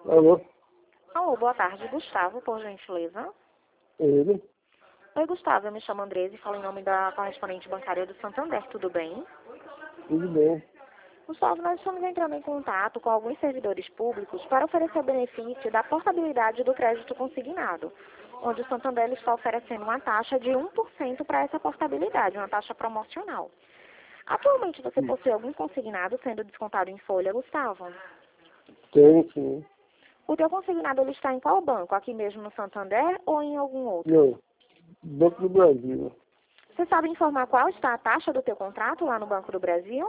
Alô? Alô, boa tarde, Gustavo, por gentileza. Ele? Oi, Gustavo, eu me chamo Andresa e falo em nome da correspondente bancária do Santander, tudo bem? Tudo bem. Gustavo, nós estamos entrando em contato com alguns servidores públicos para oferecer o benefício da portabilidade do crédito consignado, onde o Santander está oferecendo uma taxa de 1% para essa portabilidade, uma taxa promocional. Atualmente você possui algum consignado sendo descontado em folha, Gustavo? Tem, sim. O teu consignado ele está em qual banco? Aqui mesmo no Santander ou em algum outro? Não. Banco do Brasil. Você sabe informar qual está a taxa do teu contrato lá no Banco do Brasil?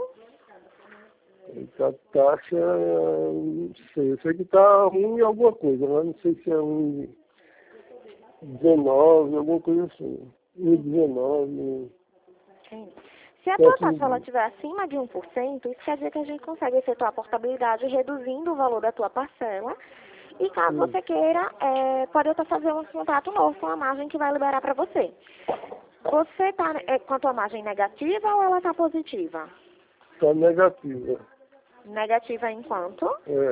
A taxa, não sei. Eu sei que tá ruim em alguma coisa, mas não sei se é 1,19, alguma coisa assim. 1,19. Sim. Se a tua taxa ela estiver acima de 1%, isso quer dizer que a gente consegue efetuar a portabilidade reduzindo o valor da tua parcela. E caso você queira, pode até fazer um contrato novo com a margem que vai liberar para você. Você está com a tua margem negativa ou ela está positiva? Tá negativa. Negativa em quanto?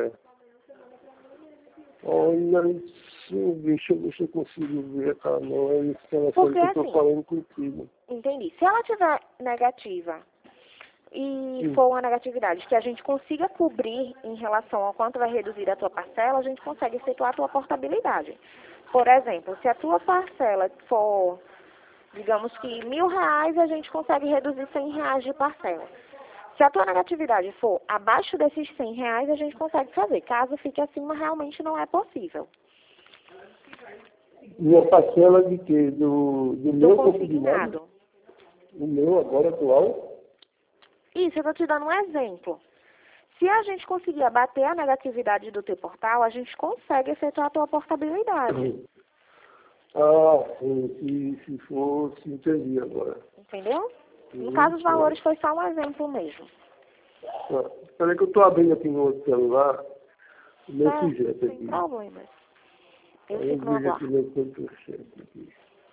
Olha, deixa eu ver se eu consigo ver, tá? Não é isso que ela Porque que eu tô assim, falando contigo. entendi. Se ela estiver negativa e for uma negatividade que a gente consiga cobrir em relação ao quanto vai reduzir a tua parcela, a gente consegue efetuar a tua portabilidade. Por exemplo, se a tua parcela for, digamos que R$1.000, a gente consegue reduzir R$100 de parcela. Se a tua negatividade for abaixo desses R$100, a gente consegue fazer. Caso fique acima, realmente não é possível. E a parcela de quê? Do meu consignado. O meu agora atual? Isso, eu estou te dando um exemplo. Se a gente conseguir abater a negatividade do teu portal, a gente consegue efetuar a tua portabilidade. Ah, sim, se for, se entendi agora. Entendeu? No caso, os valores foi só um exemplo mesmo. Espera que eu estou abrindo aqui no outro celular, o meu sujeito aqui. Sem problemas. Eu Aí eu fico no vejo aqui aguardo. meu sujeito aqui.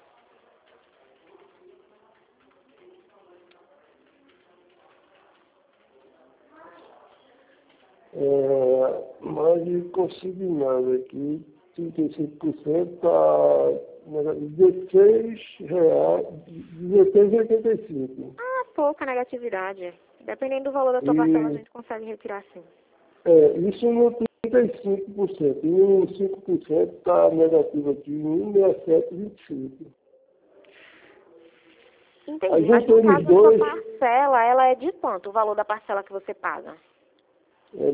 Margem consignada aqui, 35% está R$16,85. Ah, pouca negatividade. Dependendo do valor da tua parcela, a gente consegue retirar sim. Isso no 35%. E no 5% está negativo aqui, 1,6725. Entendi, mas no caso, a tua parcela, ela é de quanto? O valor da parcela que você paga? É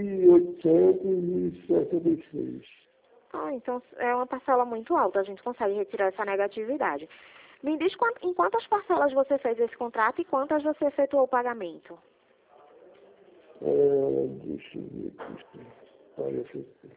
1.866. Ah, então é uma parcela muito alta, a gente consegue retirar essa negatividade. Me diz em quantas parcelas você fez esse contrato e quantas você efetuou o pagamento? Deixa eu ver aqui. Parece aqui.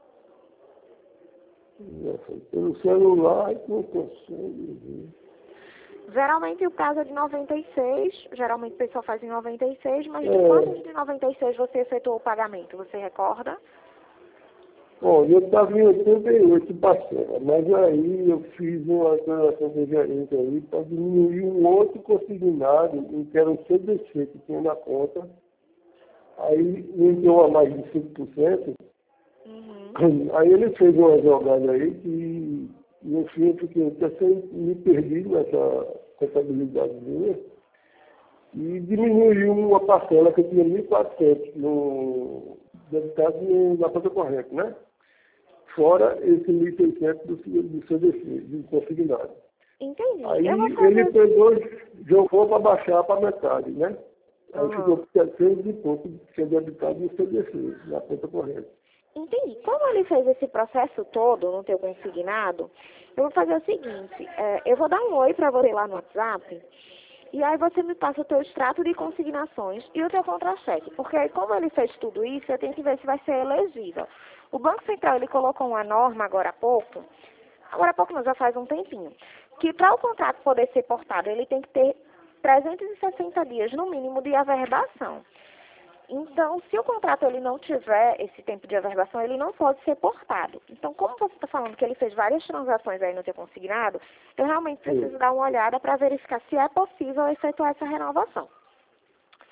Pelo celular não consigo ver. Geralmente o prazo é de 96, geralmente o pessoal faz em 96, mas de quantos de 96 você efetuou o pagamento, você recorda? Bom, eu estava em 88 parcelas, mas aí eu fiz uma declaração de gerente aí para diminuir um outro consignado, que era um CDC que tinha na conta. Aí entrou a mais de 5%. Aí ele fez uma jogada aí que, no fim, eu fiquei até me perdi nessa contabilidade minha e diminuiu uma parcela que eu tinha 1.400 no debitado na conta corrente, né? Fora esse 1.600 do CDC, do consignado. Entendi. Aí ele pegou, jogou para baixar para metade, né? Aí ficou por 700 e pouco que tinha debitado no CDC, na conta corrente. Entendi. Como ele fez esse processo todo no teu consignado, eu vou fazer o seguinte, eu vou dar um oi para você lá no WhatsApp, e aí você me passa o teu extrato de consignações e o teu contra-cheque, porque aí como ele fez tudo isso, eu tenho que ver se vai ser elegível. O Banco Central, ele colocou uma norma agora há pouco não, já faz um tempinho, que para o contrato poder ser portado, ele tem que ter 360 dias no mínimo de averbação. Então, se o contrato ele não tiver esse tempo de averbação, ele não pode ser portado. Então, como você está falando que ele fez várias transações aí no seu consignado, eu realmente preciso dar uma olhada para verificar se é possível efetuar essa renovação.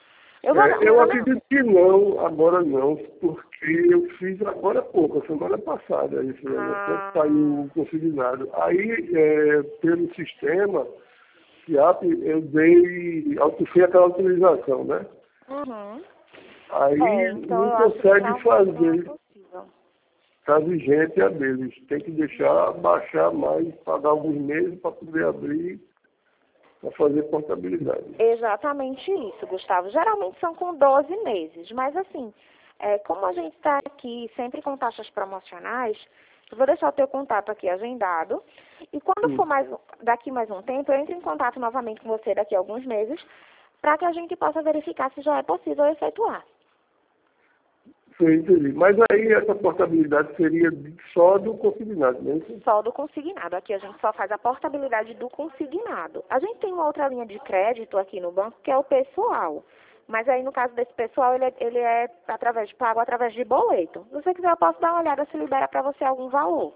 Eu acredito que não, agora não, porque eu fiz agora há pouco, a semana passada, isso, saiu consignado. Aí, pelo sistema, SIAP, eu fiz aquela autorização, né? Uhum. Aí Então não eu acho que consegue realmente fazer. não é possível. Está vigente a deles. Tem que deixar baixar mais, pagar alguns meses para poder abrir, para fazer contabilidade. Exatamente isso, Gustavo. Geralmente são com 12 meses, mas assim, como a gente está aqui sempre com taxas promocionais, eu vou deixar o teu contato aqui agendado. E quando for daqui mais um tempo, eu entro em contato novamente com você daqui a alguns meses, para que a gente possa verificar se já é possível efetuar. Sim, entendi. Mas aí essa portabilidade seria só do consignado, não é isso? Só do consignado. Aqui a gente só faz a portabilidade do consignado. A gente tem uma outra linha de crédito aqui no banco, que é o pessoal. Mas aí, no caso desse pessoal, ele é pago através de boleto. Se você quiser, eu posso dar uma olhada se libera para você algum valor.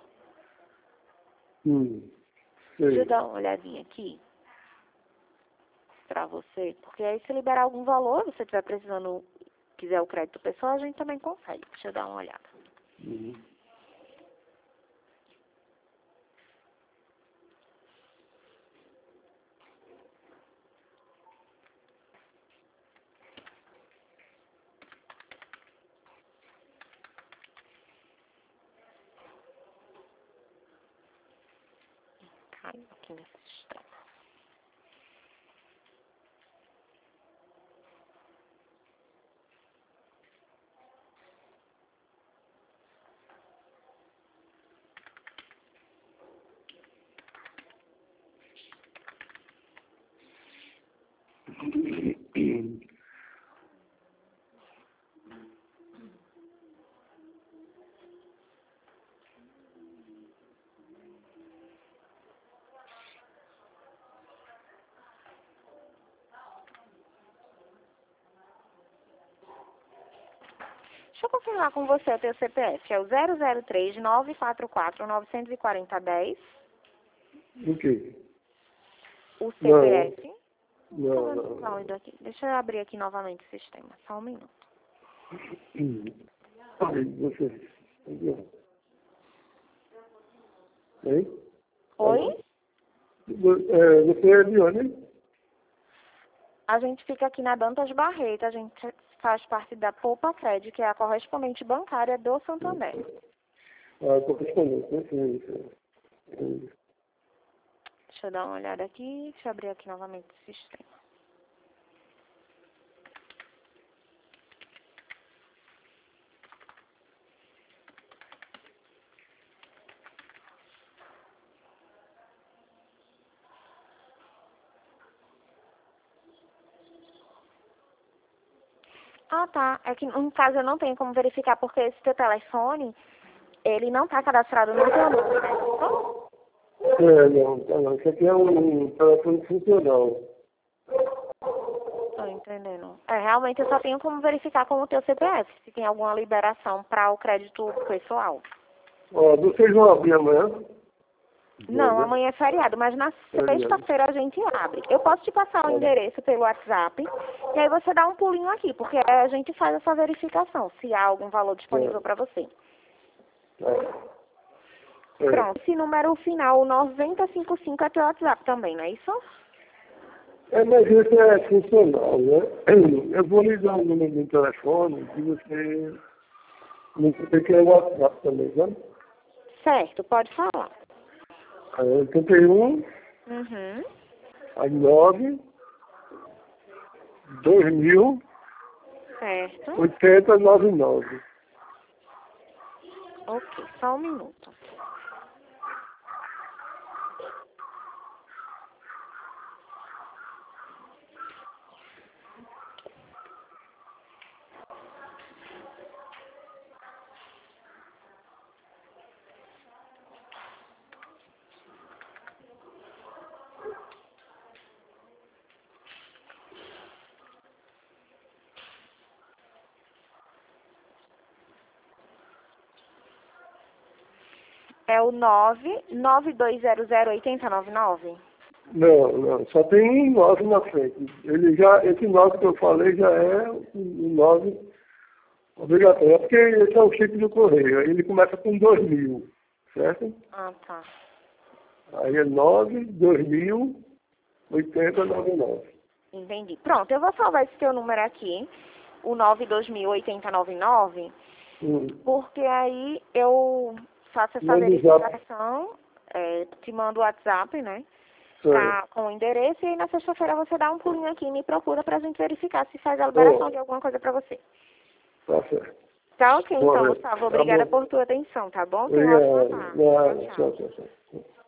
Deixa eu dar uma olhadinha aqui para você. Porque aí, se liberar algum valor, se você estiver precisando, quiser o crédito pessoal, a gente também consegue. Deixa eu dar uma olhada. Caiu aqui nesse sistema. Deixa eu confirmar com você o teu CPF. É o 003-944-940-10. O quê? O CPF. Não. Aqui. Deixa eu abrir aqui novamente o sistema. Só um minuto. Você. Hein? Oi? Você é de onde? A gente fica aqui na Dantas Barreto. A gente faz parte da Poupa Cred, que é a correspondente bancária do Santander. Correspondente, né? Sim. Deixa eu dar uma olhada aqui. Deixa eu abrir aqui novamente o sistema. Ah, tá. É que no caso eu não tenho como verificar porque esse teu telefone, ele não tá cadastrado no teu nome, né? Não. Isso aqui é um telefone funcional. Tô entendendo. Realmente eu só tenho como verificar com o teu CPF, se tem alguma liberação para o crédito pessoal. Vocês vão abrir amanhã? Não, amanhã é feriado, mas na sexta-feira a gente abre. Eu posso te passar o endereço pelo WhatsApp e aí você dá um pulinho aqui, porque a gente faz essa verificação, se há algum valor disponível para você. Pronto, esse número final, 9055 é teu WhatsApp também, não é isso? Mas isso é funcional, né? Eu vou lhe dar o número do telefone que você não tem que é o WhatsApp também, né? Certo, pode falar. 81, aí 9, 2000, Certo. 8099. Ok, só um minuto. É o 992008099. Não, só tem 9 na frente. Esse 9 que eu falei já é o 9 obrigatório. É porque esse é o chip do correio. Ele começa com 2000, certo? Ah, tá. Aí é 9, 2000, 80, 99. Entendi. Pronto, eu vou salvar esse teu número aqui, o 9208099, porque aí eu faço essa verificação, te mando o WhatsApp, né? Com o endereço, e aí na sexta-feira você dá um pulinho aqui e me procura pra gente verificar se faz a liberação de alguma coisa pra você. Tá certo. Tá ok, então, Gustavo. Obrigada por tua atenção, tá bom? Tenha uma ótima tarde. Tchau.